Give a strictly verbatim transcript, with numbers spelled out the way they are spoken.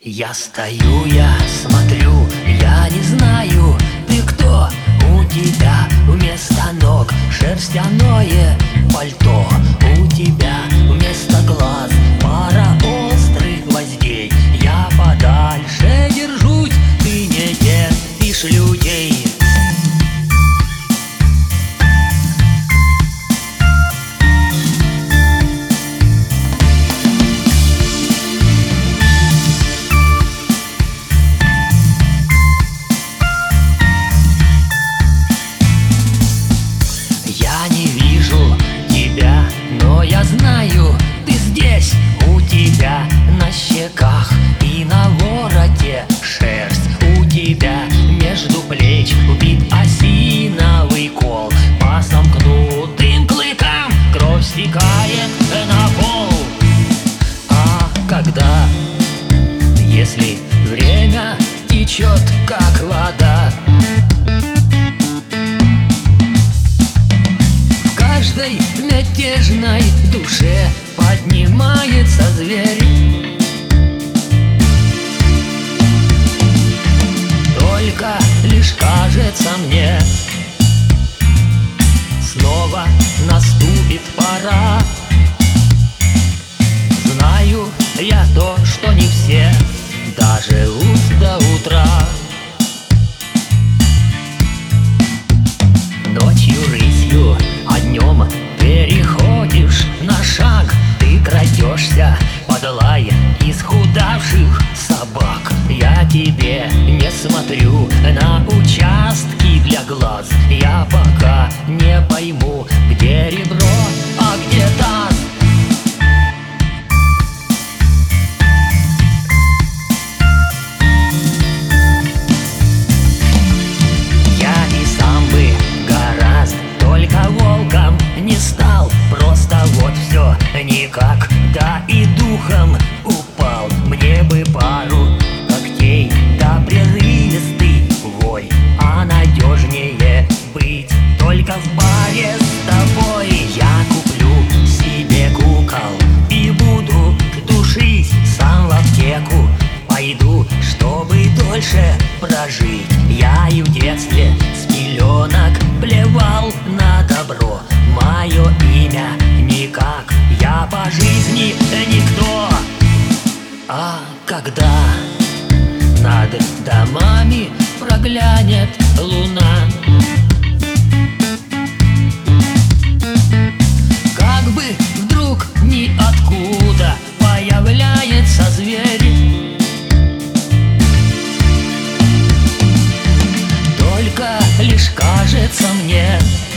Я стою, я смотрю, я не знаю, ты кто. У тебя вместо ног шерстяное пальто. У тебя вместо глаз пара острых гвоздей. Я подальше держусь, ты не терпишь людей. Я не вижу тебя, но я знаю, ты здесь. У тебя на щеках и на вороте шерсть. У тебя между плеч убит осиновый кол. По сомкнутым клыкам кровь стекает на пол. А когда, если время течет как вода, в каждой мятежной душе поднимается зверь. Только лишь кажется мне, снова наступит пора. Знаю я то, что не все доживут до утра. Ночью рысью, а днем переходишь на шаг. Ты крадешься под лай исхудавших собак. Я тебе не смотрю на участки для глаз. Я пока не пойму, где ребро, а где таз. Только волком не стал, просто вот все никак, да и духом упал. Мне бы пару когтей, да прерывистый вой, а надежнее быть только в баре с тобой. Я куплю себе кукол и буду душить сам в аптеку. Пойду, чтобы дольше прожить. Я и в детстве с пеленок плевал на добро. Мое имя никак, я по жизни никто. А когда над домами проглянет луна, как бы вдруг ниоткуда появляется зверь. Только лишь кажется мне,